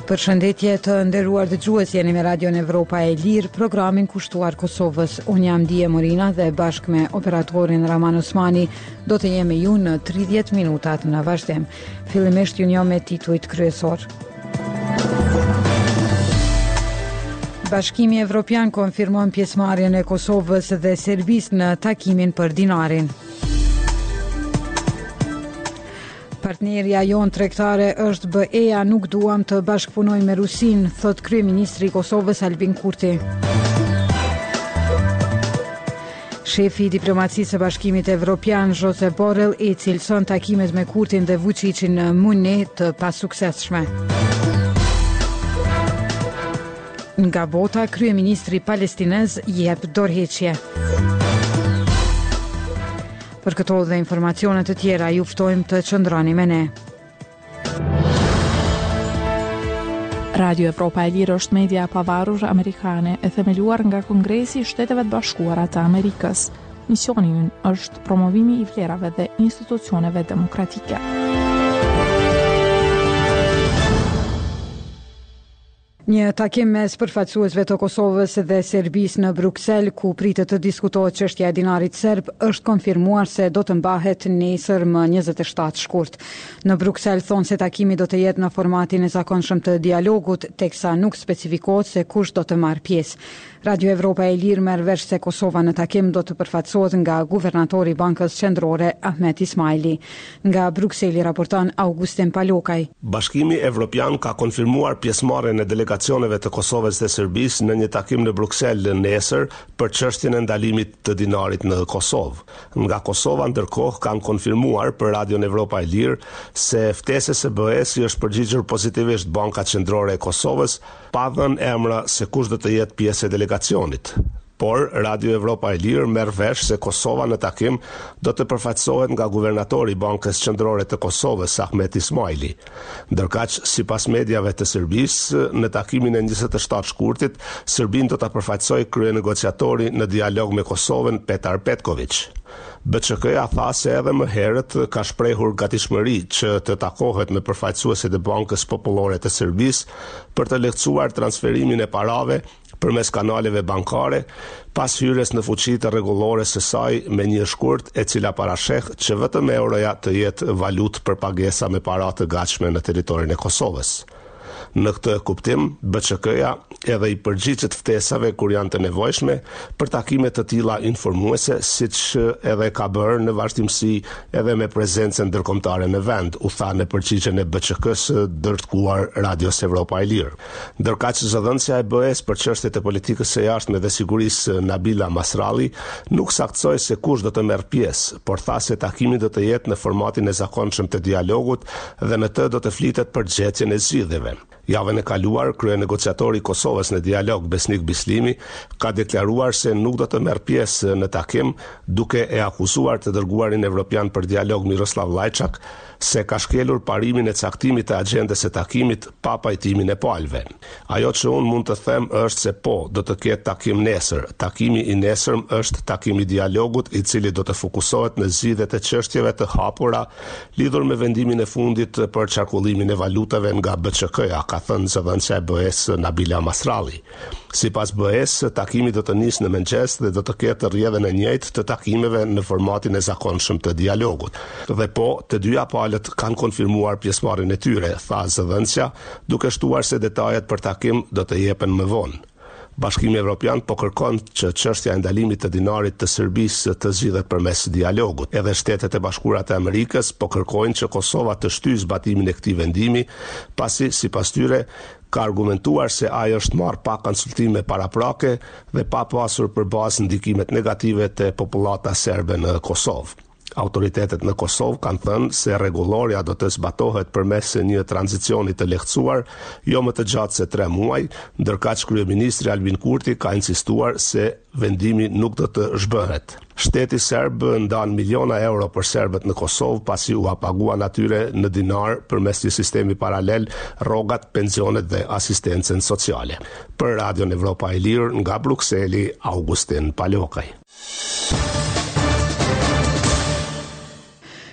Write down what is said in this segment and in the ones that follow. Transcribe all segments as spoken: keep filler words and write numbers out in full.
Përshëndetje të nderuar dëgjues, jeni me Radion Evropa e Lirë, programin kushtuar Kosovës. Unë jam Dije Morina dhe bashkë me operatorin Raman Osmani do të jemi ju në tridhjetë minutat në vazhdim. Fillimisht ju njoh me titujt kryesor. Bashkimi Evropian konfirmon pjesëmarrjen e Kosovës dhe Serbisë në takimin për dinarin. Partnerja jonë tregtare është B E-ja, nuk duam të bashkëpunojmë me Rusinë, thot kryeministri i Kosovës Albin Kurti. Shefi i diplomacisë së Bashkimit Evropian Josep Borrell i cilëson takimet me Kurtin dhe Vučićin në Muni të pasuksesshme. Nga bota, kryeministri palestinez jep dorëheqje. Për këto dhe informacionet të tjera, ju ftojmë të qëndroni me ne. Radio Evropa e Lirë është media pavarur amerikane e themeluar nga Kongresi i Shteteve të Bashkuara të Amerikës. Misioni ynë është promovimi i vlerave dhe institucioneve demokratike. Një takim mes përfaqësuesve të Kosovës dhe Serbisë në Bruksel, ku pritet të diskutohet çështja e dinarit serb, është konfirmuar se do të mbahet nesër më njëzet e shtatë shkurt. Në Bruksel thonë se takimi do të jetë në formatin e zakonshëm të dialogut, teksa nuk specifikohet se kush do të marrë pjesë. Radio Evropa e Lirë merr vesh se Kosova në takim do të përfaqësohet nga guvernatori i Bankës Qendrore Ahmet Ismaili. Nga Brukseli raporton Augustin Palokaj. Bashkimi Evropian ka konfirmuar pjesëmarrjen e delegacioneve të Kosovës dhe Serbisë në një takim në Bruksel nesër për çështjen e ndalimit të dinarit në Kosovë. Nga Kosova ndërkohë kanë konfirmuar për Radion Evropa e Lirë se ftesës së B E-s i është përgjigjur pozitivisht Banka Qendrore e Kosovës, pa dhënë emra se kush do të jetë pjesë e delegacionit. Por Radio Evropa e Lirë merr vesh se Kosova në takim do të përfaqësohet nga guvernatori i Bankës Qendrore të Kosovës Ahmet Ismaili. Ndërkaq, sipas mediave të Serbisë, në takimin e njëzet e shtatë shkurtit, Serbinë do ta përfaqësojë kryenegociatori në dialog me Kosovën Petar Petković. B Q K-ja tha se edhe më herët ka shprehur gatishmëri që të takohet me përfaqësuesit e Bankës Popullore të Serbisë për të lehtësuar transferimin e parave përmes kanaleve bankare, pas hyrjes në fuqi të rregullore së saj me një shkurt e cila parasheh që vetëm euroja të jetë valutë për pagesa me para të gatshme në territorin e Kosovës. Në këtë kuptim, B Q K-ja edhe i përgjigjet ftesave kur janë të nevojshme për takime të tilla informuese, siç edhe ka bërë në vazhdimsi edhe me prezencën ndërkombëtare në vend, u tha në përgjigjen e B Q K-s dërtkuar Radios Evropa e Lirë. Ndërkaq zëdhënësja e B E-s për çështjet e politikës së jashtme dhe sigurisë Nabila Masralli nuk saktsoi se kush do të merr pjesë, por tha se takimi do të jetë në formatin e zakonshëm të dialogut dhe në të do të flitet për gjetjen e zgjidhjeve. Javën e kaluar, kryenegociatori i Kosovës në dialog Besnik Bislimi ka deklaruar se nuk do të merr pjesë në takim, duke e akuzuar të dërguarin evropian për dialog Miroslav Lajçak se ka shkelur parimin e caktimit të agjendës së takimit pa pajtimin e palëve. Ajo që unë mund të them është se po, do të ketë takim nesër. Takimi i nesërm është takimi i dialogut, i cili do të fokusohet në zgjidhjet e çështjeve të hapura lidhur me vendimin e fundit për qarkullimin e valutave nga B Q K-ja, ka thënë zëdhënësja e B E-s Nabila Masralli. Sipas B E-s, takimi do të nisë në mëngjes dhe do të ketë rrjedhën e njëjtë të takimeve në formatin e zakonshëm të dialogut. Dhe po, të dyja palët kanë konfirmuar pjesëmarrjen e tyre, tha zëdhënësja, duke shtuar se detajet për takim do të jepen më vonë. Bashkimi Evropian po kërkon që çështja e ndalimit të dinarit të Serbisë të zgjidhet përmes dialogut. Edhe Shtetet e Bashkuara të Amerikës po kërkojnë që Kosova të shtyjë zbatimin e këtij vendimi, pasi sipas tyre ka argumentuar se ai është marrë pa konsultime paraprake dhe pa pasur përbazë ndikimet negative të popullata serbe në Kosovë. Autoritetet në Kosovë kanë thënë se rregulloria do të zbatohet përmes një tranzicioni të lehtësuar, jo më të gjatë se tre muaj, ndërkaq kryeministri Albin Kurti ka insistuar se vendimi nuk do të zhbëhet. Shteti serb ndan miliona euro për serbët në Kosovë pasi u paguan atyre në dinar përmes një sistemi paralel rrogat, pensionet dhe asistencën sociale. Për Radion Evropa e Lirë nga Brukseli, Augustin Palokaj.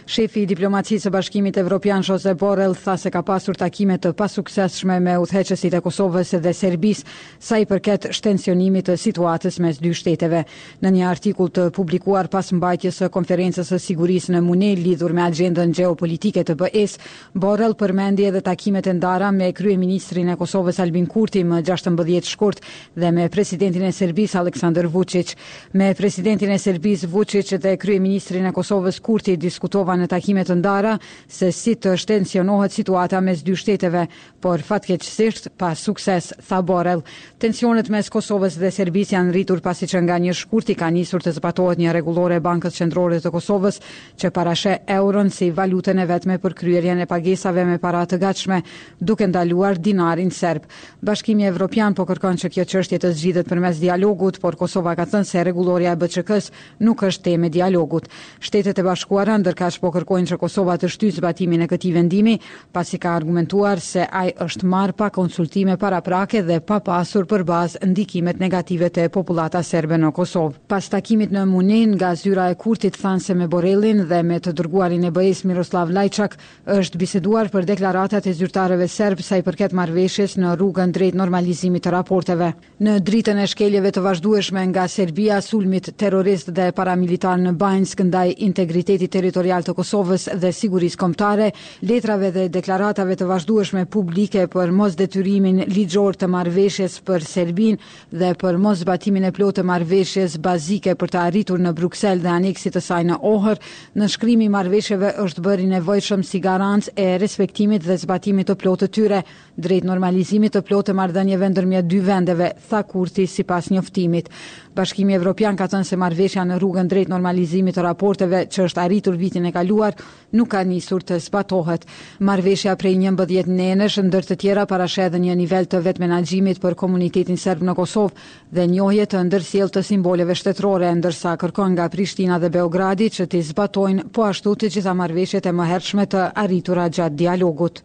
Shefi i diplomacisë së Bashkimit Evropian Josep Borrell tha se ka pasur takime të pasuksesshme me udhëheqësit e Kosovës dhe Serbisë sa i përket shtensionimit të situatës mes dy shteteve. Në një artikull të publikuar pas mbajtjes së konferencës së sigurisë në Munej lidhur me agjendën gjeopolitike të B E-s, Borrell përmendi edhe takimet e ndara me kryeministrin e Kosovës Albin Kurti më gjashtëmbëdhjetë shkurt dhe me presidentin e Serbisë Aleksandar Vučić. Me presidentin e Serbisë Vučić dhe kryeministrin e Kosovës Kurti diskutova në takime të ndara se si të shtensionohet situata mes dy shteteve, por fatkeqësisht pa sukses, tha Borrell. Tensionet mes Kosovës dhe Serbisë janë rritur pasi që nga një shkurti ka nisur të zbatohet një rregullore e Bankës Qendrore të Kosovës që parashe euron si valutën e vetme për kryerjen e pagesave me para të gatshme, duke ndaluar dinarin serb. Bashkimi Evropian po kërkon që kjo çështje të zgjidhet përmes dialogut, por Kosova ka thënë se rregulloria e B Q K-s nuk është temë e dialogut. Shtetet e Bashkuara ndërkaq po kërkojnë që Kosova të shtyjë zbatimin e këtij vendimi, pasi ka argumentuar se ai është marrë pa konsultime paraprake dhe pa pasur për bazë ndikimet negative të popullata serbe në Kosovë. Pas takimit në Munej, nga zyra e Kurtit thanë se me Borrellin dhe me të dërguarin e B E-s Miroslav Lajçak është biseduar për deklaratat e zyrtarëve serb sa i përket marrëveshjes në rrugën drejt normalizimit të raporteve. Në dritën e shkeljeve të vazhdueshme nga Serbia, sulmit terrorist dhe paramilitar në Banjsk ndaj integriteti territorial të Kosovës dhe sigurisë kombëtare, letrave dhe deklaratave të vazhdueshme publike për mos detyrimin ligjor të marrëveshjes për Serbinë dhe për mos zbatimin e plotë të marrëveshjes bazike për të arritur në Bruksel dhe aneksit të saj në Ohër, nënshkrimi i marrëveshjeve është bërë i nevojshëm si garancë e respektimit dhe zbatimit të plotë të tyre, drejt normalizimit të plotë të marrëdhënieve ndërmjet dy vendeve, tha Kurti sipas njoftimit. Bashkimi Evropian ka thënë se marrëveshja në rrugën drejt normalizimit të raporteve që është arritur vitin e kaluar nuk ka nisur të zbatohet. Marrëveshja prej njëmbëdhjetë nënësh ndër të tjera parashe edhe një nivel të vetë menaxhimit për komunitetin serb në Kosovë dhe njohje të ndërsjellë të simboleve shtetërore, ndërsa kërkon nga Prishtina dhe Beogradi që t'i zbatojnë po ashtu të gjitha marrëveshjet e mëhershme të arritura gjatë dialogut.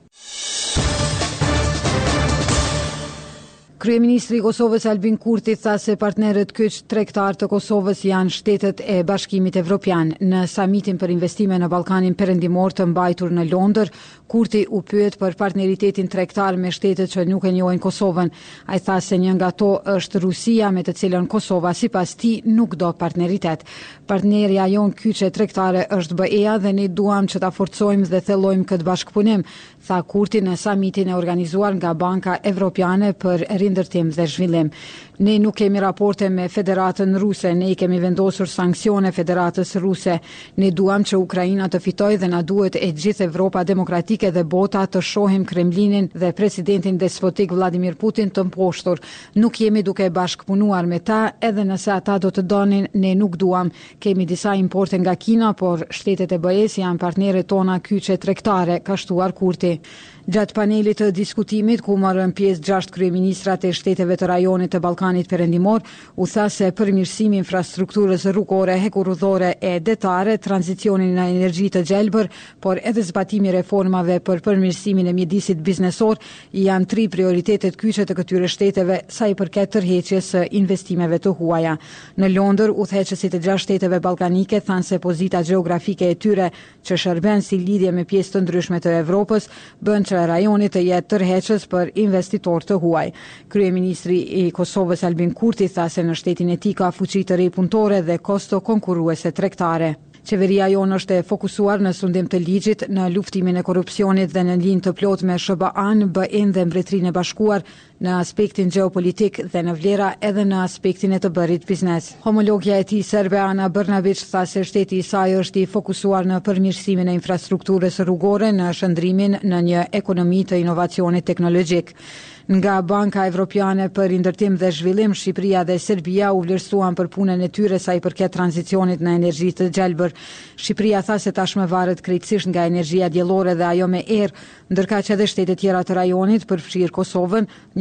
Kryeministri i Kosovës Albin Kurti tha se partnerët kyç tregtar të Kosovës janë shtetet e Bashkimit Evropian. Në samitin për investime në Ballkanin Perëndimor të mbajtur në Londër, Kurti u pyet për partneritetin tregtar me shtetet që nuk e njohin Kosovën. Ai tha se një nga to është Rusia, me të cilën Kosova sipas tij nuk do partneritet. Partnerja jon kyçe tregtare është B E-a dhe ne duam që ta forcojmë dhe thellojmë këtë bashkëpunim, tha Kurti në samitin e organizuar nga Banka Evropiane për rindërtim dhe zhvillim. Ne nuk kemi raporte me Federatën Ruse, ne i kemi vendosur sanksione Federatës Ruse. Ne duam që Ukraina të fitojë dhe na duhet e gjithë Evropa demokratike dhe bota të shohim Kremlinin dhe presidentin despotik Vladimir Putin të mposhtur. Nuk jemi duke bashkëpunuar me ta, edhe nëse ata do të donin, ne nuk duam. Kemi disa importe nga Kina, por shtetet e B E-s janë partnerët tona kyçe tregtare, ka shtuar Kurti. Gjatë panelit të diskutimit, ku marrën pjesë gjashtë kryeministrat e shteteve të rajonit të Ballkanit Perëndimor, u tha se përmirësimi i infrastrukturës rrugore, hekurudhore e detare, tranzicionin në energji të gjelbër, por edhe zbatimi i reformave për përmirësimin e mjedisit biznesor janë tri prioritetet kyçe të këtyre shteteve sa i përket tërheqjes së investimeve të huaja. Në Londër, udhëheqësit e gjashtë shteteve ballkanike thanë se pozita gjeografike e tyre, që shërben si lidhje me pjesë të ndryshme të Evropës, bën që rajonit të jetë tërheqës për investitor të huaj. Kryeministri i Kosovës Albin Kurti tha se në shtetin e tij ka fuqi të re punëtore dhe kosto konkurruese tregtare. Qeveria jonë është e fokusuar në sundim të ligjit, në luftimin e korrupsionit dhe në linjë të plotë me S B A-n, B E-n dhe Mbretërinë e Bashkuar, në aspektin gjeopolitik dhe në vlera edhe në aspektin e të bërit biznes. Homologja e tij serbe Ana Brnabić tha se shteti i saj është i fokusuar në përmirësimin e infrastrukturës rrugore, në shndrimin në një ekonomi të inovacionit teknologjik. Nga Banka Evropiane për Rindërtim dhe Zhvillim, Shqipëria dhe Serbia u vlerësuan për punën e tyre sa i përket tranzicionit në energji të gjelbër. Shqipëria tha se tashmë varet krejtësisht nga energjia diellore dhe ajo me erë, ndërkaq edhe shtetet tjera të rajonit, përfshirë Kosovën,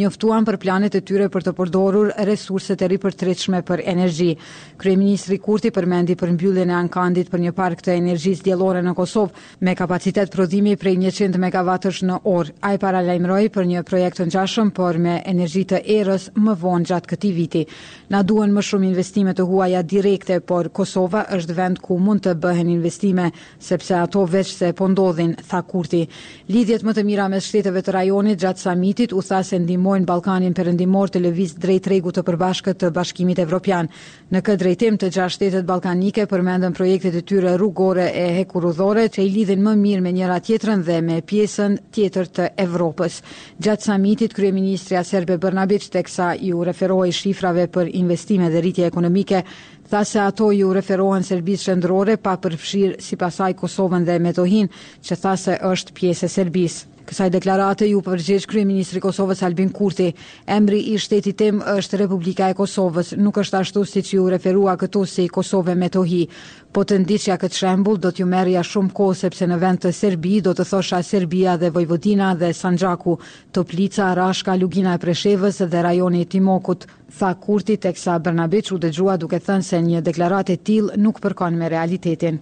njoftuan për planet e tyre për të përdorur resurset e ripërtritshme për energji. Kryeministri Kurti përmendi përmbylljen e ankandit për një park të energjisë diellore në Kosovë me kapacitet prodhimi prej njëqind megawattësh në orë. Ai paralajmëroi për një projekt të ngjashëm por me energji të erës më vonë gjatë këtij viti. Na duhen më shumë investime të huaja direkte, por Kosova është vend ku mund të bëhen investime sepse ato veç se po ndodhin, tha Kurti. Lidhjet më të mira mes shteteve të rajonit gjatë samitit u tha se ndihmojnë Ballkanin Perëndimor të lëviz drejt tregut të përbashkët të Bashkimit Evropian. Në këtë drejtim të gjashtë shtetet ballkanike përmendën projektet e tyre rrugore e hekurudhore që i lidhin më mirë me njëra tjetrën dhe me pjesën tjetër të Evropës. Gjatë samitit kryeministria serbe Brnabić, teksa ju referoi shifrave për investime dhe rritje ekonomike, tha se ato ju referohen Serbisë qendrore pa përfshirë sipas saj Kosovën dhe Metohin, që tha se është pjesë e Serbisë. Kësaj deklarate ju përgjigj kryeministri i Kosovës Albin Kurti. Emri i shtetit tim është Republika e Kosovës, nuk është ashtu siç ju referua këtu si Kosovë Metohi. Po të ndiqja këtë shembull do t'ju merrja shumë kohë sepse në vend të Serbi do të thosha Serbia dhe Vojvodina dhe Sanxhaku, Toplica, Rashka, Lugina e Preshevës dhe rajoni i Timokut, tha Kurti, teksa Brnabić u dëgjua duke thënë se një deklaratë e tillë nuk përkon me realitetin.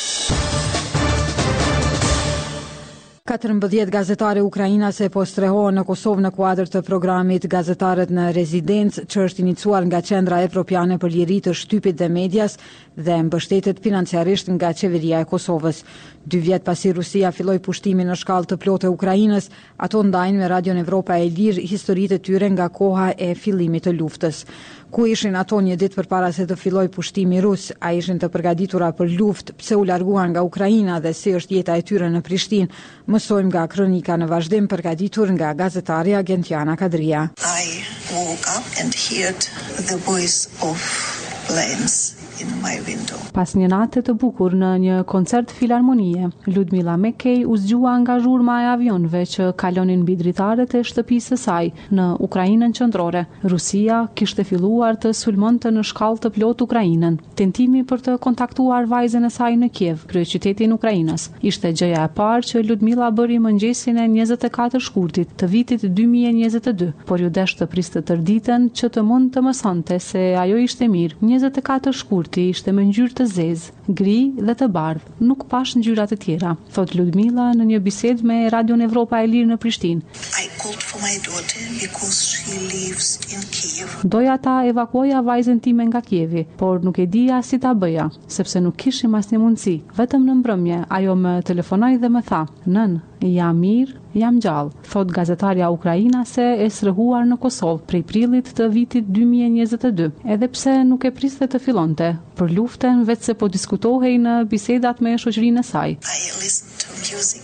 katërmbëdhjetë gazetare ukrainase po strehohen në Kosovë në kuadër të programit Gazetarët në Rezidencë, që është iniciuar nga Qendra Evropiane për Liri të Shtypit dhe Medias dhe mbështetet financiarisht nga qeveria e Kosovës. Dy vjet pasi Rusia filloi pushtimin në shkallë të plotë e Ukrainës, ato ndajnë me Radion Evropa e Lirë historitë e tyre nga koha e fillimit të luftës. Ku ishin ato një ditë përpara se të fillojë pushtimi rus, a ishin të përgatitura për luftë, pse u larguan nga Ukraina dhe si është jeta e tyre në Prishtinë, mësojmë nga kronika në vazhdim përgatitur nga gazetarja Gentiana Kadria. I woke up and heard the voice of planes in my window. Pas një nate të bukur në një koncert filharmonie, Ludmila Mekej u zgjua nga zhurma e avionëve që kalonin mbi dritaret e shtëpisë së saj në Ukrainën qendrore. Rusia kishte filluar të sulmonte në shkallë të plotë Ukrainën. Tentimi për të kontaktuar vajzën e saj në Kiev, kryeqytetin e Ukrainës, ishte gjëja e parë që Ludmila bëri mëngjesin e njëzet e katër shkurtit të vitit dy mijë e njëzet e dy, por ju desh të priste tërditën që të mund të mësonte se ajo ishte mirë. njëzet e katër shkurti ishte me ngjyrë të zezë, gri dhe të bardhë, nuk pash ngjyra të tjera, thot Ludmila në një bisedë me Radion Evropa e Lirë në Prishtinë. I called for my daughter because she lives in Kiev. Doja ta evakuoja vajzën time nga Kievi, por nuk e dija si ta bëja, sepse nuk kishim asnjë mundësi. Vetëm në mbrëmje ajo më telefonoi dhe më tha: "Nën, jam mirë, jam gjallë", thot gazetarja ukrainase e srëhuar në Kosovë prej prillit të vitit dy mijë e njëzet e dy, edhe pse nuk e priste të fillonte për luftën, vetë se po diskutohej në bisedat me shoqërinë e saj. I listened to music.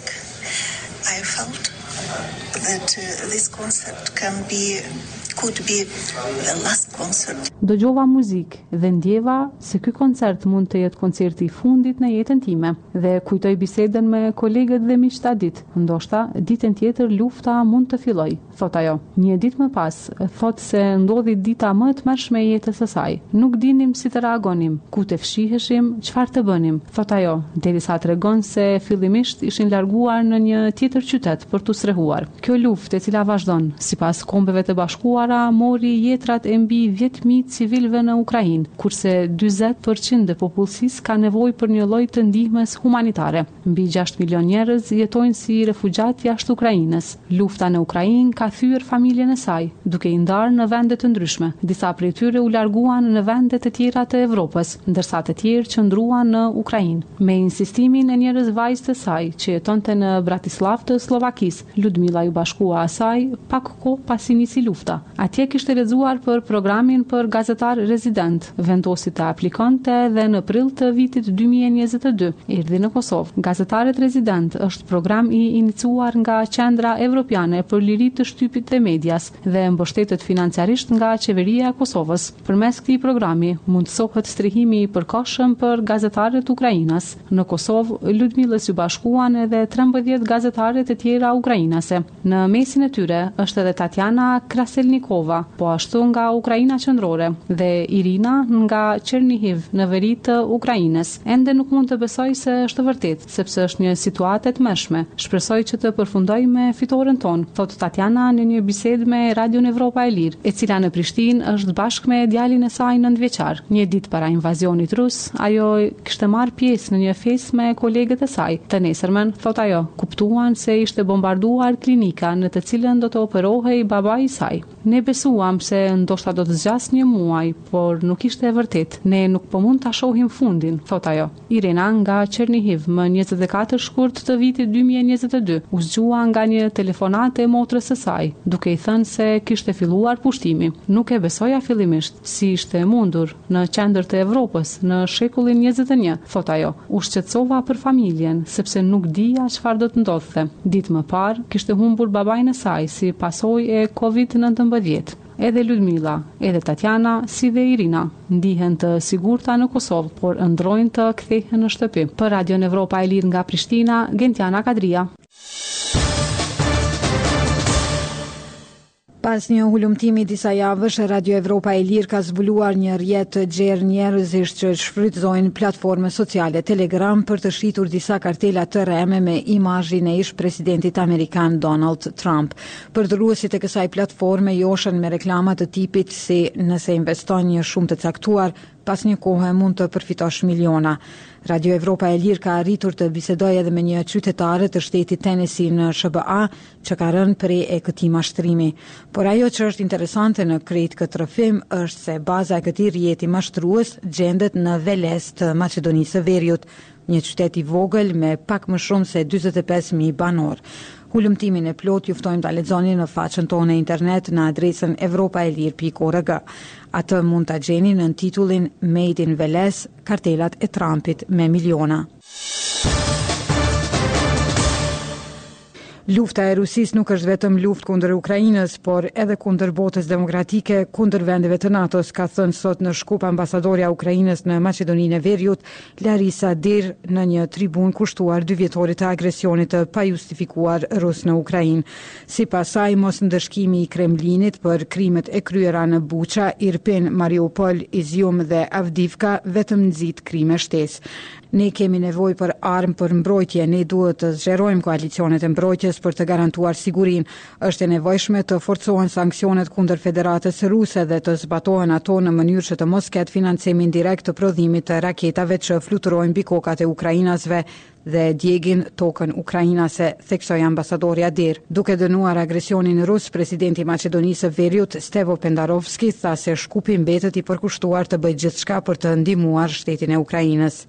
I felt that uh, this concert can be could be the last concert. Dëgjova muzikë dhe ndjeva se ky koncert mund të jetë koncerti i fundit në jetën time dhe kujtoj bisedën me kolegët dhe miqtë atë ditë. Ndoshta ditën tjetër lufta mund të fillojë, thot ajo. Një ditë më pas, thot se ndodhi dita më e tmerrshme e jetës së saj. Nuk dinim si të reagonim, ku të fshiheshim, çfarë të bënim, thot ajo, derisa tregon se fillimisht ishin larguar në një tjetër qytet për t'u strehuar. Kjo luftë, e cila vazhdon, sipas Kombeve të Bashkuara, mori jetrat e mbi dhjetë mijë civilëve në Ukrainë, kurse dyzet përqind e popullsisë ka nevojë për një lloj të ndihmës humanitare. Mbi gjashtë milion njerëz jetojnë si refugjat jashtë Ukrainës. Lufta në Ukrainë ka thyer familjen e saj, duke i ndarë në vende të ndryshme. Disa prej tyre u larguan në vende të tjera të Evropës, ndërsa të tjerë qëndruan në Ukrainë. Me insistimin e njerëz vajzë të saj, që jetonte në Bratislav të Slovakisë, Ludmila ju bashkua asaj pak kohë pasi nisi lufta. Atje kishte lexuar për programin për gazetar rezident, vendosi të aplikonte dhe në prill të vitit dy mijë e njëzet e dy erdhi në Kosovë. Gazetarët rezident është program i iniciuar nga Qendra Evropiane për Liri të Shtypit dhe Medias dhe mbështetet financiarisht nga qeveria e Kosovës. Përmes këtij programi mundsohet strehimi i përkohshëm për gazetarët ukrainas. Në Kosovë, Ludmilës ju bashkuan edhe trembëdhjetë gazetare të tjera ukrainase. Në mesin e tyre është edhe Tatjana Kraselnik Nikova, po ashtu nga Ukraina qendrore dhe Irina nga Chernihiv në veri të Ukrainës. Ende nuk mund të besoj se është vërtet, sepse është një situatë e tmeshme. Shpresoj që të përfundoj me fitoren ton, thot Tatjana në një bisedë me Radion Evropa e Lirë, e cila në Prishtinë është bashkë me djalin e saj nëntëvjeçar. Një ditë para invazionit rus, ajo kishte marrë pjesë në një festë me kolegët e saj. Të nesërmen, thot ajo, kuptuan se ishte bombarduar klinika në të cilën do të operohej babai i saj. Ne besuam se ndoshta do të zgjas një muaj, por nuk ishte e vërtet. Ne nuk po mund ta shohim fundin, thot ajo. Irena nga Chernihiv, më njëzet e katër shkurt të vitit dy mijë e njëzet e dy, u zgjua nga një telefonat e motrës së saj, duke i thënë se kishte filluar pushtimi. Nuk e besoja fillimisht si ishte e mundur në qendër të Evropës në shekullin njëzet e një, thot ajo. U shqetësova për familjen, sepse nuk dija çfarë do të ndodhte. Ditë më parë kishte humbur babain e saj si pasojë e kovid nëntëmbëdhjetë. Edhe Ludmila, edhe Tatjana, si dhe Irina, ndihen të sigurta në Kosovë, por ëndrojnë të kthehen në shtëpi. Për Radion Evropa e Lirë nga Prishtina, Gentiana Kadria. Pas një hulumtimi disa javësh, Radio Evropa e Lirë ka zbuluar një rrjet të gjerë njerëzish që shfrytëzojnë platforme sociale Telegram për të shitur disa kartela të rreme me imazhin e ish presidentit amerikan Donald Trump. Përdorësit e kësaj platforme joshen me reklama të tipit si nëse investon një shumë të caktuar, pas një kohë mund të përfitosh miliona. Radio Evropa e Lirë ka arritur të bisedojë edhe me një qytetare të shtetit Tennessee në S B A që ka rënë prej e këtij mashtrimi. Por ajo që është interesante në krejt këtë rrëfim është se baza e këtij rrjeti mashtrues gjendet në Veles të Maqedonisë së Veriut, një qytet i vogël me pak më shumë se dyzet e pesë mijë banor. Hulumtimin e plot ju ftojmë ta lexoni në faqen tonë internet në adresën evropaelir pikë org. Atë mund ta gjeni në titullin Made in Veles, kartelat e Trumpit me miliona. Lufta e Rusisë nuk është vetëm luftë kundër Ukrainës, por edhe kundër botës demokratike, kundër vendeve të NATO-s, ka thënë sot në Shkup ambasadorja e Ukrainës në Maqedoninë e Veriut, Larisa Dir, në një tribun kushtuar dy vjetorit të agresionit të pajustifikuar rus në Ukrainë. Sipas saj, mosndëshkimi i Kremlinit për krimet e kryera në Buqa, Irpin, Mariupol, Izium dhe Avdivka vetëm nxit krime shtesë. Ne kemi nevojë për armë për mbrojtje, ne duhet të zgjerojmë koalicionet e mbrojtjes për të garantuar sigurinë. Është e nevojshme të forcohen sanksionet kundër Federatës Ruse dhe të zbatohen ato në mënyrë që të mos ketë financim indirekt të prodhimit të raketave që fluturojnë mbi kokat e ukrainasve dhe djegin tokën ukrainase, theksoi ambasadori Adir. Duke dënuar agresionin rus, presidenti i Maqedonisë së Veriut, Stevo Pendarovski, tha se Shkupi mbetet i përkushtuar të bëjë gjithçka për të ndihmuar shtetin e Ukrainës.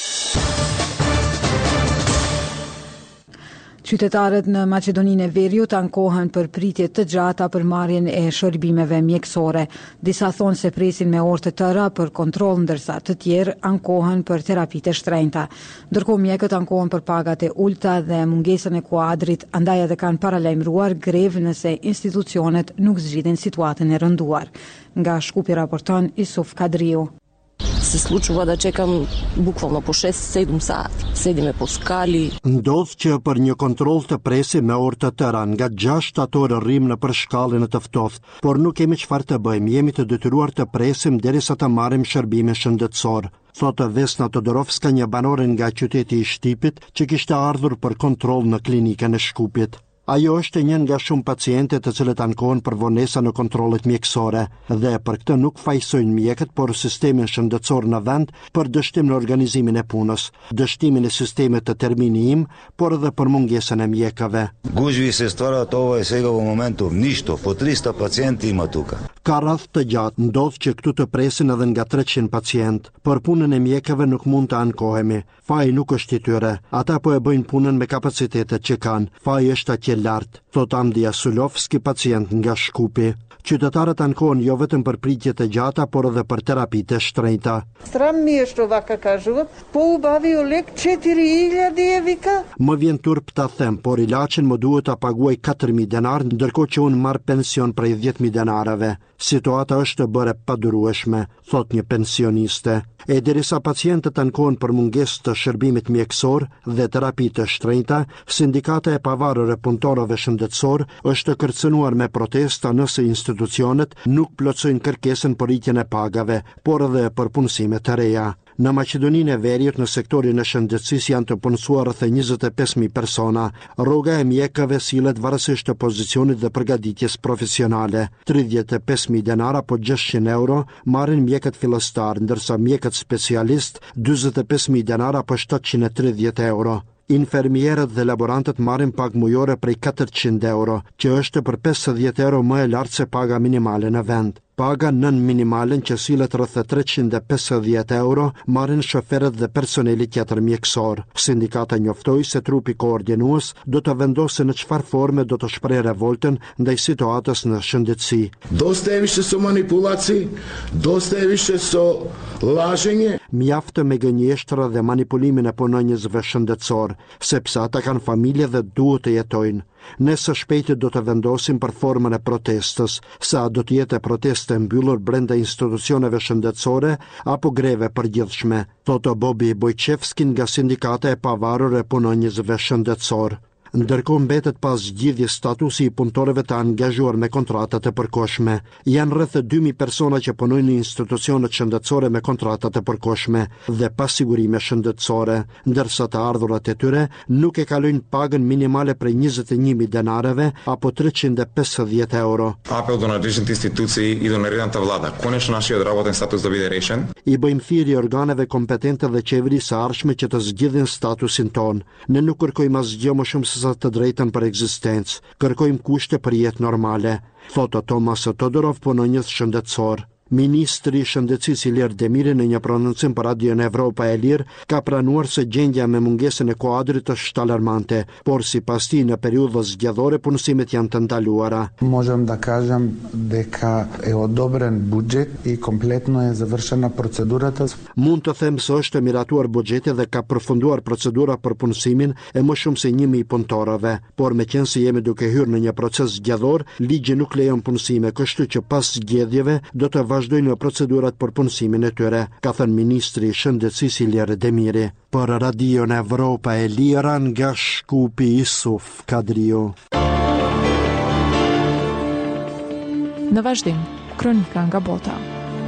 Qytetarët në Maqedoninë e Veriut ankohen për pritje të gjata për marrjen e shërbimeve mjekësore. Disa thonë se presin me orë të tëra për kontroll, ndërsa të tjerë ankohen për terapitë e shtrenjta. Ndërkohë mjekët ankohen për pagat e ulta dhe mungesën e kuadrit, andaj edhe kanë paralajmëruar grevë nëse institucionet nuk zgjidhin situatën e rënduar. Nga Shkupi raporton Isuf Kadriu. Se случува да чекам буквално по шест седем сати. Седиме по скали. Ndodh që për një kontroll të presim me orë të tëra, nga gjashtë shtator rrim në për shkallën e të ftohtë, por nuk kemi çfarë të bëjmë, jemi të detyruar të presim derisa të marrim shërbime shëndetësor, thotë Vesna Todorovska, një banore nga qyteti i Shtipit, që kishte ardhur për kontroll në klinikën e Shkupit. Ajo është një nga shumë paciente të cilët ankohen për vonesa në kontrollet mjekësore dhe për këtë nuk fajsojnë mjekët, por sistemin shëndetësor në vend për dështim në organizimin e punës, dështimin e sistemit të terminijim, por edhe për mungesën e mjekave. Гужви се стварат ова е сега во моментов ништо, по триста пациенти има тука. Ka rreth të gjatë, ndodh që këtu të presin edhe nga treqind pacient. Për punën e mjekave nuk mund të ankohemi. Faji nuk është i tyre. Ata po e bëjnë punën me kapacitetet që kanë. Faji është atje lart, thot Andija Sulovski, pacient nga Shkupi. Qytetarët ankohen jo vetëm për pritjet e gjata, por edhe për terapitë e shtrenjta. Sram mi është ovaka kažuvat, po u bavi o lek četiri hiljade e vika. Më vjen turp ta them, por ilaçin më duhet ta paguaj katër mijë denar, ndërkohë që unë marr pension prej dhjetë mijë denarave. Situata është e bërë padurueshme, thot një pensioniste. E derisa pacientët ankohen për mungesë të shërbimit mjekësor dhe terapi të shtrenjta, sindikata e pavarur e punëtorëve punëtorëve shëndetësor është të kërcënuar me protesta nëse institucionet nuk plotësojnë kërkesën për rritjen e pagave, por edhe për punësime të reja. Në Maqedoninë e Veriut në sektorin e shëndetësisë janë të punësuar rreth njëzet e pesë mijë persona. Rroga e mjekëve sillet varësisht të pozicionit dhe përgatitjes profesionale. tridhjetë e pesë mijë denar apo gjashtëqind euro marrin mjekët fillestar, ndërsa mjekët specialist dyzet e pesë mijë denar apo shtatëqind e tridhjetë euro. Infermierët dhe laborantët marrin pagë mujore prej katërqind euro, që është për pesëdhjetë euro më e lartë se paga minimale në vend. Paga nën minimalen që sillet rreth treqind e pesëdhjetë euro marrin shoferët dhe personeli tjetër mjekësor. Sindikata njoftoi se trupi koordinues do të vendosë në çfarë forme do të shprehë revoltën ndaj situatës në shëndetësi. Dosta e više so manipulaci, dosta e više so laženje. Mjaftë me gënjeshtra dhe manipulimin e punonjësve shëndetësor, sepse ata kanë familje dhe duhet të jetojnë. Ne së shpejti do të vendosim për formën e protestës, sa do të jetë proteste mbyllur brenda institucioneve shëndetësore apo greve përgjithshme, thotë Bobi Bojqevski nga Sindikata e Pavarur e Punonjësve Shëndetësor. Ndërkohë mbetet pas zgjidhjes statusi i punëtorëve të angazhuar me kontratat e përkohshme. Janë rreth dy mijë persona që punojnë në institucionet shëndetësore me kontratat e përkohshme dhe pasigurime shëndetësore, ndërsa të ardhurat e tyre nuk e kalojnë pagën minimale prej njëzet e një mijë denareve apo treqind e pesëdhjetë euro. Apel do nadležните институции и до наредната влада конечно нашиот работен статус да биде решен. I bëjmë thirrje organeve kompetente dhe qeverisë së ardhshme që të zgjidhin statusin ton. Ne nuk kërkojmë asgjë më shumë se sa të drejtën për ekzistencë. Kërkojmë kushte për jetë normale, thotë Tomas Todorov, punonjës shëndetësor. Ministri i Shëndetësisë Ilir Demiri në një prononcim për Radion Evropa e Lirë ka pranuar se gjendja me mungesën e kuadrit është alarmante, por sipas tij në periudhën zgjedhore punësimet janë të ndaluara. Можем да кажем дека е одобрен буџет и комплетно е завршена процедурата. Mund të them se është miratuar buxheti dhe ka përfunduar procedura për punësimin e më shumë se një mijë punëtorëve, por meqense jemi duke hyrë në një proces zgjedhor, ligji nuk lejon punësime, kështu që pas zgjedhjeve do të vazhdojnë në procedurat për punësimin e tyre, ka thënë ministri i Shëndetësisë Ilir Demiri. Për Radion Evropa e Lira nga Shkupi Isuf Kadriu. Në vazhdim, kronika nga bota.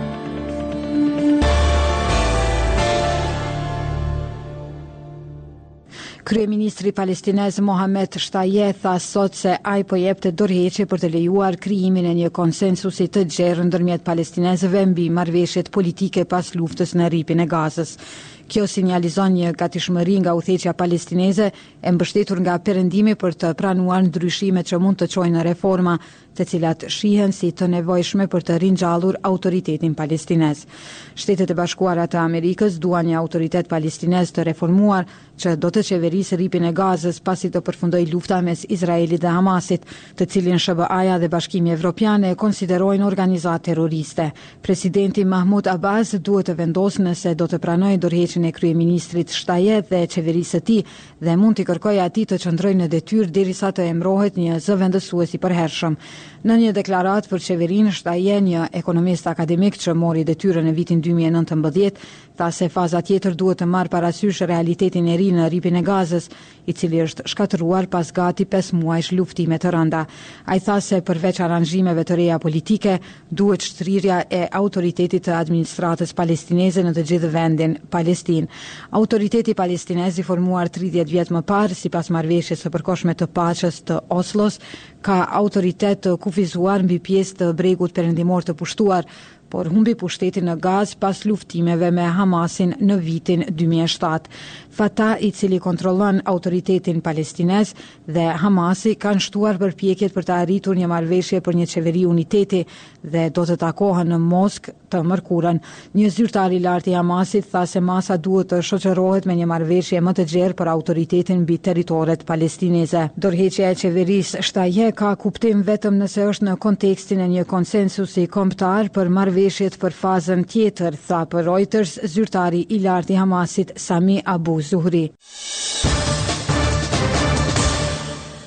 Kryeministri palestinez Mohamed Shtayyeh tha sot se ai po jepte dorëheqje për të lejuar krijimin e një konsensusi të gjerë ndërmjet palestinezëve mbi marrëveshjet politike pas luftës në rripin e Gazës. Kjo sinjalizon një gatishmëri nga udhëheqja palestineze e mbështetur nga perëndimi për të pranuar ndryshimet që mund të çojnë në reforma, të cilat shihen si të nevojshme për të ringjallur autoritetin palestinez. Shtetet e Bashkuara të Amerikës duan një autoritet palestinez të reformuar që do të qeverisë rripin e Gazës pasi të përfundojë lufta mes Izraelit dhe Hamasit, të cilin S B A-ja dhe Bashkimi Evropian e konsiderojnë organizatë terroriste. Presidenti Mahmud Abbas duhet të vendosë nëse do të pranojë dorëheqjen e kryeministrit Shtayyeh dhe qeverisë së tij dhe mund t'i kërkojë atij të qëndrojë në detyrë derisa të emërohet një zëvendësues i përhershëm. Në një deklaratë për qeverinë, Shtayyeh, një ekonomist akademik që mori detyrën në vitin dy mijë e nëntëmbëdhjetë, tha se faza tjetër duhet të marrë parasysh realitetin e ri në rripin e Gazës, i cili është shkatëruar pas gati pesë muajsh luftime të rënda. Ai tha se përveç aranzhimeve të reja politike, duhet shtrirja e autoritetit të administratës palestineze në të gjithë vendin Palestinë. Autoriteti palestinez i formuar tridhjetë vjet më parë sipas marrëveshjes së përkohshme të paqes të Oslos, ka autoritet të kufizuar mbi pjesë të bregut perëndimor të pushtuar, por humbi pushtetin në Gazë pas luftimeve me Hamasin në vitin dy mijë e shtatë. Fatah, i cili kontrollon autoritetin palestinez, dhe Hamasi kanë shtuar përpjekjet për të arritur një marrëveshje për një qeveri uniteti dhe do të takohen në Moskë të mërkurën. Një zyrtar i lartë i Hamasit tha se masa duhet të shoqërohet me një marrëveshje më të gjerë për autoritetin mbi territoret palestineze. Dorëheqja e qeverisë Shtayyeh ka kuptim vetëm nëse është në kontekstin e një konsensusi kombëtar për marrëveshjet për fazën tjetër, tha për Reuters zyrtari i lartë i Hamasit Sami Abu Zuhri.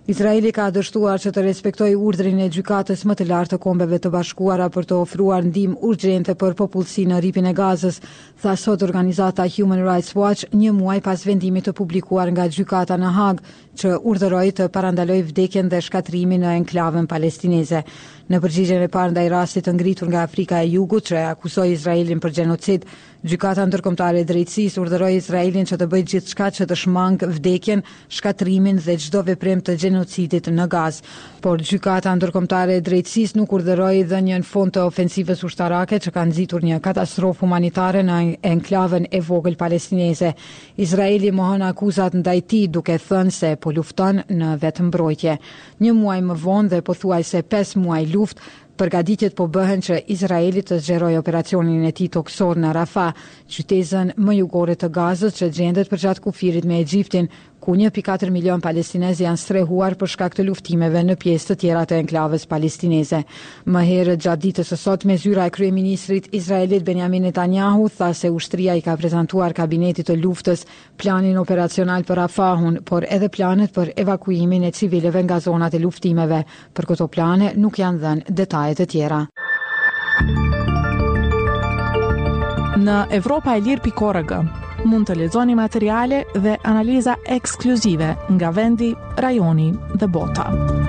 Izraeli ka dështuar që të respektojë urdhrin e gjykatës më të lartë të Kombeve të Bashkuara për të ofruar ndihmë urgjente për popullsinë në rripin e Gazës, tha sot organizata Human Rights Watch, një muaj pas vendimit të publikuar nga gjykata në Hag, që urdhëroi të parandalojë vdekjen dhe shkatrimin në enklavën palestineze. Në përgjigjen e parë ndaj rastit të ngritur nga Afrika e Jugut që akuzoi Izraelin për gjenocid, gjykata ndërkombëtare e drejtësisë urdhëroi Izraelin që të bëjë gjithçka që të shmangë vdekjen, shkatrimin dhe çdo veprim të gjenocidit në Gazë. Por gjykata ndërkombëtare e drejtësisë nuk urdhëroi dhënien fond të ofensivës ushtarake që ka nxitur një katastrofë humanitare në enklavën e vogël palestineze. Izraeli mohon akuzat ndaj tij duke thënë se po lufton në vetëmbrojtje. Një muaj më vonë dhe pothuajse pesë muaj luftë, përgatitjet po bëhen që Izraeli të zgjerojë operacionin e tij toksor në Rafah, qytetin më jugore të Gazës që gjendet përgjatë kufirit me Egjiptin, ku një pikë katër milion palestinezë janë strehuar për shkak të luftimeve në pjesë të tjera të enklavës palestineze. Më herët gjatë ditës së sotme, zyra e kryeministrit izraelit Benjamin Netanyahu tha se ushtria i ka prezantuar kabinetit të luftës planin operacional për Rafahun, por edhe planet për evakuimin e civileve nga zonat e luftimeve. Për këto plane nuk janë dhënë detajet e tjera. Në Evropa e Lirë pikë org mund të lexoni materiale dhe analiza ekskluzive nga vendi, rajoni dhe bota.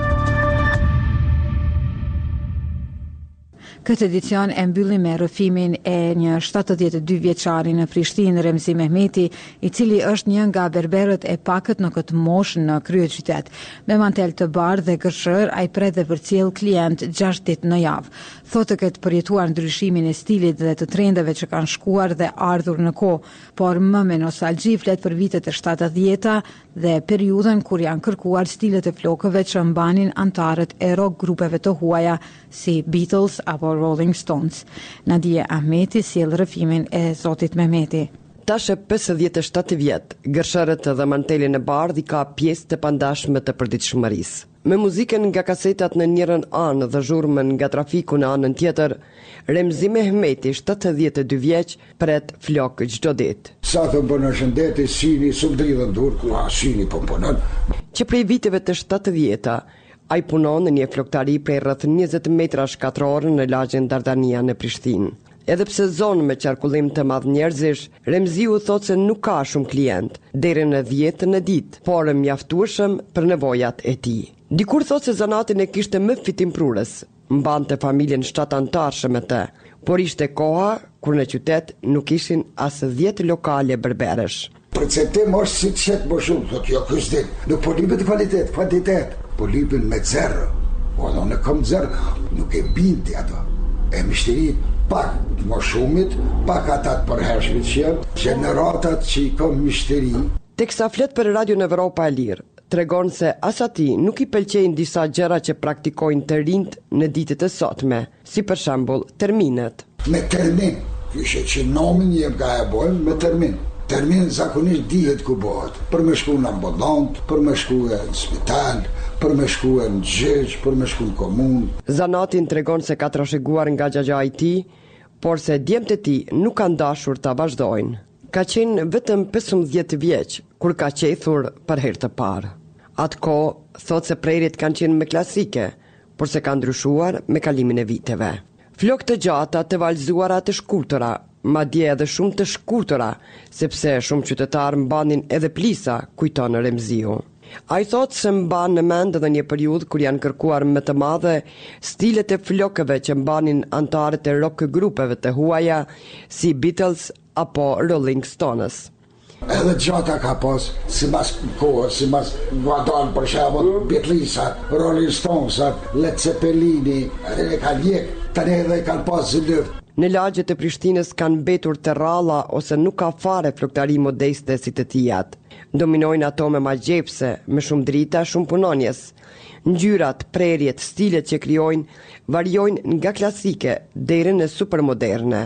Këtë edicion e mbyllim me rrëfimin e një shtatëdhjetë e dy vjeçari në Prishtinë, Remzi Mehmeti, i cili është një nga berberët e pakët në këtë moshë në kryeqytet. Me mantel të bardhë dhe gërshër, ai pret dhe përcjell klient gjashtë ditë në javë. Thotë të ketë përjetuar ndryshimin e stilit dhe të trendeve që kanë shkuar dhe ardhur në kohë, por më me nostalgji flet për vitet e shtatëdhjeta dhe periudhën kur janë kërkuar stilet e flokëve që mbanin antarët e rock grupeve të huaja si Beatles apo Rolling Stones. Nadia Ahmeti sjell rrëfimin e zotit Mehmeti. Tash e pesëdhjetë e shtatë vjet, gërshërët dhe mantelin e bardhë i ka pjesë të pandashme të përditshmërisë. Me muzikën nga kasetat në njërën anë dhe zhurmën nga trafiku në anën tjetër, Remzi Mehmeti, shtatëdhjetë e dy vjeç, pret flok çdo ditë. Sa të bënë shëndeti, sini, së më dridhën dur, ku a sini po punën. Që prej viteve të shtatëdhjeta, ai punon në një floktari prej rreth njëzet metra shkatror në lagjen Dardania në Prishtinë. Edhe pse zonë me qarkullim të madh njerëzish, Remziu thot se nuk ka shumë klient, deri në dhjetë në ditë, por mjaftueshëm për nevojat e tij. Dikur thot se zanatin e kishte më fitimprurës, mbante familjen shtatantarshëm me të, por ishte koha kur në qytet nuk ishin as dhjetë lokale berberësh. Përcetim është si të shetë më shumë, thot jo kështë dit, nuk po lipet kvalitet, kvantitet, po lipin me zerë, o do në kom zerë, nuk e binti ato, e mishterit, pak më shumit, pak atat përhershmit që janë, generatat që i kom mishteri. Teksa flet për Radio në Evropa e Lirë, tregon se as ati nuk i pëlqejnë disa gjëra që praktikojnë të rinjt në ditët e sotme, si për shembull terminet. Me termin, kështë që nomin jem ka e bojnë me termin. Termin zakonisht dihet ku bëhet, për me shku në ambulant, për me shku në spital, për me shku në gjyq, për me shku në komun. Zanatin tregon se ka trashëguar nga xhaxha i tij, por se djemtë e tij nuk kanë dashur ta vazhdojnë. Ka qenë vetëm pesëmbëdhjetë vjeç kur ka qethur për herë të parë. Atko thot se prerjet kanë qenë me klasike, por se ka ndryshuar me kalimin e viteve. Flok të gjata, të valzuara, të shkurtëra, madje edhe shumë të shkurtëra, sepse shumë qytetarë mbanin edhe plisa, kujton Remziu. Ai thot se mban në mend edhe një periudhë kur janë kërkuar më të madhe stilet e flokëve që mbanin antarët e rock grupeve të huaja si Beatles apo Rolling Stones. Edhe gjata ka pas, si mas kohës, si mas guadon për shembull Beatlesat, Rolling Stonesat, Led Zeppelini, edhe ka ljek, tani edhe kanë pas zëlëft. Në lagjet e Prishtinës kanë mbetur terralla ose nuk ka fare floktari modeste si të tijat. Dominojnë ato me magjepse, me shumë drita, shumë punonjes. Ngjyrat, prerjet, stilet që krijojnë variojnë nga klasike deri në supermoderne.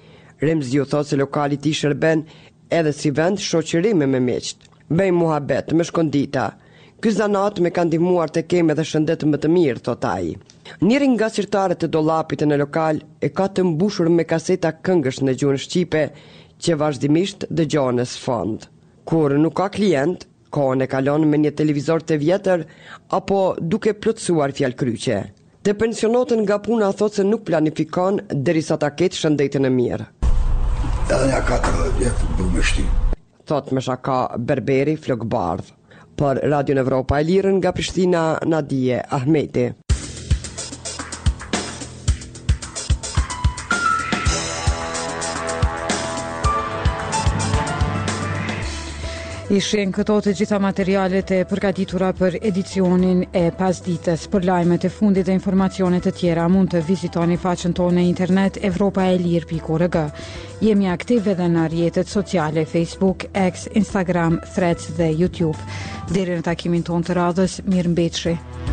Remziu thot se lokali i tij shërben edhe si vend shoqërimi me miqt. Bëjmë muhabet, me shkondita. Ky zanat me ka ndihmuar të kem edhe shëndet më të mirë, thot ai. Njëri nga sirtarët të dollapit në lokal e ka të mbushur me kaseta këngësh në gjuhën shqipe që vazhdimisht dëgjohen në sfond. Kur nuk ka klient, kohën e kalon me një televizor të vjetër apo duke plotësuar fjalkryqe. Te pensionotën nga puna thot se nuk planifikon derisa ta ketë shëndetin e mirë. Edhe nja katërdhjetë vjetë du me shti. Thot me shaka Berberi Flokbardh. Për Radio Evropa e Lirën nga Prishtina, Nadije Ahmeti. Ishin këto të gjitha materialet e përgatitura për edicionin e pasdites. Për lajmet e fundit dhe informacionet të tjera mund të vizitoni faqen tonë në internet evropa e lirë pikë org. Jemi aktiv edhe në rrjetet sociale Facebook, X, Instagram, Threads dhe YouTube. Deri në takimin tonë të radhës, mirëmbëjtje.